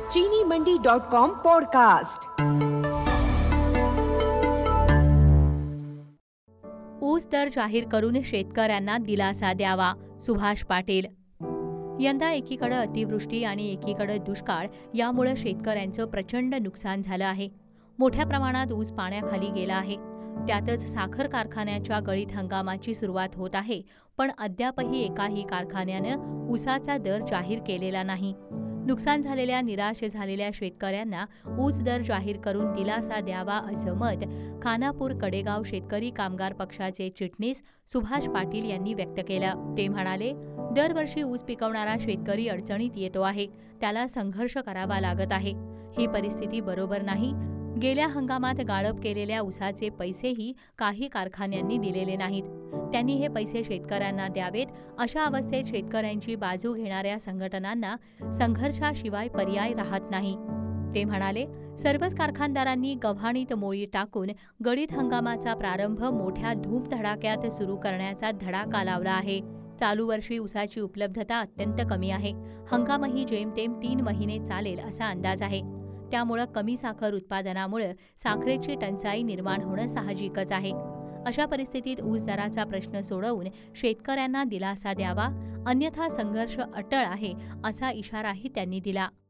चीनीमंडी.com podcast. ऊस दर जाहीर करून शेतकऱ्यांना दिलासा द्यावा, सुभाष पाटील। यंदा एकीकडे अतिवृष्टी आणि एकीकडे दुष्काळ यामुळे शेतकऱ्यांचं प्रचंड नुकसान झालं आहे। मोठ्या प्रमाणात ऊस पाण्याखाली गेला आहे। त्यातच साखर कारखान्याच्या गळीत हंगामाची सुरुवात होत आहे, पण अद्यापही एकाही कारखान्यानं ऊसाचा दर जाहीर केलेला नाही। नुकसान झालेल्या निराश झालेल्या शेतकऱ्यांना ऊस दर जाहीर करून दिलासा द्यावा असं मत खानापूर कडेगाव शेतकरी कामगार पक्षाचे चिटणीस सुभाष पाटील यांनी व्यक्त केलं। ते म्हणाले, दरवर्षी ऊस पिकवणारा शेतकरी अडचणीत येतो आहे, त्याला संघर्ष करावा लागत आहे। ही परिस्थिती बरोबर नाही। गेल्या हंगामात गाळप केलेल्या ऊसाचे पैसेही काही कारखान्यांनी दिलेले नाहीत। त्यांनी हे पैसे शेतकऱ्यांना द्यावेत। अशा अवस्थेत शेतकऱ्यांची बाजू घेणाऱ्या संघटनांना संघर्षाशिवाय पर्याय राहत नाही। ते म्हणाले, सर्वच कारखानदारांनी गव्हाणीत मोळी टाकून गळीत हंगामाचा प्रारंभ मोठ्या धूमधडाक्यात सुरू करण्याचा धडाका लावला आहे। चालू वर्षी ऊसाची उपलब्धता अत्यंत कमी आहे। हंगामही जेमतेम 3 महिने चालेल असा अंदाज आहे। त्यामुळे कमी साखर उत्पादनामुळे साखरेची टंचाई निर्माण होणं साहजिकच आहे। अशा परिस्थितीत ऊस दराचा प्रश्न सोडवून शेतकऱ्यांना दिलासा द्यावा, अन्यथा संघर्ष अटळ आहे असा इशाराही त्यांनी दिला।